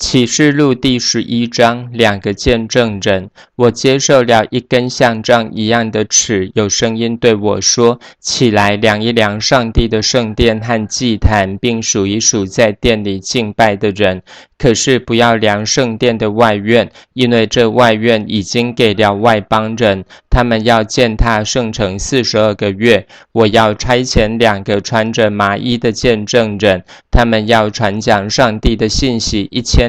启示录第11章，两个见证人。我接受了一根像杖一样的尺，有声音对我说：起来，量一量上帝的圣殿和祭坛，并数一数在殿里敬拜的人。可是不要量圣殿的外院，因为这外院已经给了外邦人，他们要践踏圣城42个月。我要差遣2个穿着麻衣的见证人，他们要传讲上帝的信息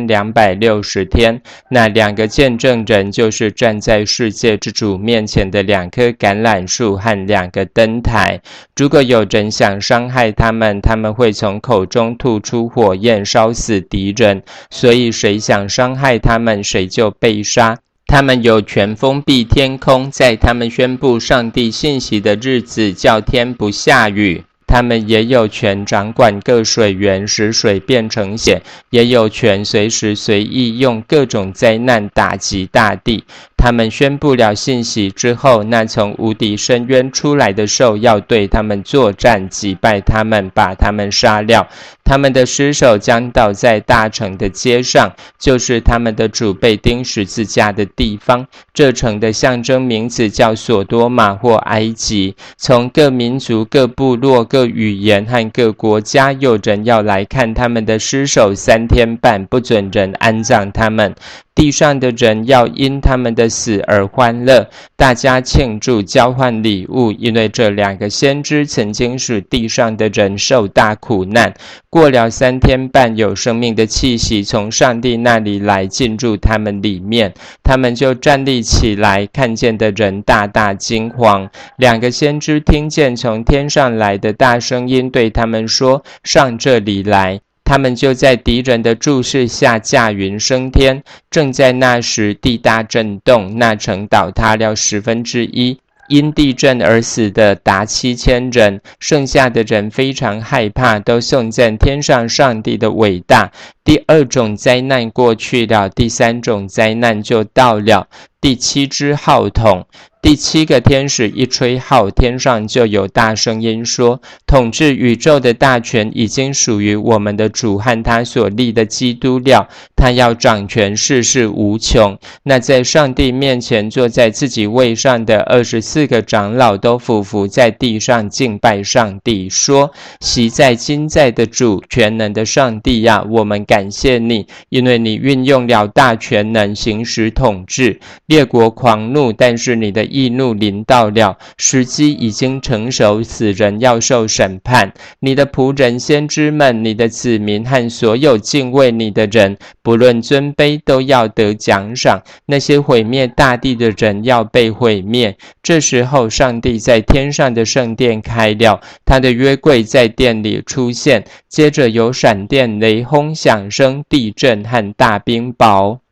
1260天。那2个见证人就是站在世界之主面前的2棵橄榄树和2个灯台。如果有人想伤害他们，他们会从口中吐出火焰，烧死敌人。所以谁想伤害他们，谁就被杀。他们有权封闭天空，在他们宣布上帝信息的日子，叫天不下雨。他们也有权掌管各水源，使水变成血，也有权随时随意用各种灾难打击大地。他们宣布了信息之后，那从无底深渊出来的兽要对他们作战，击败他们，把他们杀掉。他们的尸首将倒在大城的街上，就是他们的主被钉十字架的地方。这城的象征名字叫索多玛或埃及。从各民族、各部落、各语言和各国家，有人要来看他们的尸首3天半，不准人安葬他们。地上的人要因他们的死而欢乐，大家庆祝，交换礼物，因为这2个先知曾经使地上的人受大苦难。过了3天半，有生命的气息从上帝那里来，进入他们里面，他们就站立起来，看见的人大大惊慌。2个先知听见从天上来的大声音，对他们说：上这里来。他们就在敌人的注视下驾云升天。正在那时，地大震动，那城倒塌了1/10。因地震而死的达7000人，剩下的人非常害怕，都颂赞天上上帝的伟大。第2种灾难过去了，第3种灾难就到了。第7支号筒，第7个天使一吹号，天上就有大声音说：统治宇宙的大权已经属于我们的主和他所立的基督了，他要掌权，世事无穷。那在上帝面前坐在自己位上的24个长老都俯伏在地上敬拜上帝，说：昔在今在的主，全能的上帝呀，我们感谢你，因为你运用了大权能，行使统治。列国狂怒，但是你的义怒临到了，时机已经成熟，死人要受审判。你的仆人先知们，你的子民和所有敬畏你的人，不论尊卑，都要得奖赏。那些毁灭大地的人要被毁灭。这时候，上帝在天上的圣殿开了，他的约柜在殿里出现，接着有闪电、雷轰、响声、地震和大冰雹。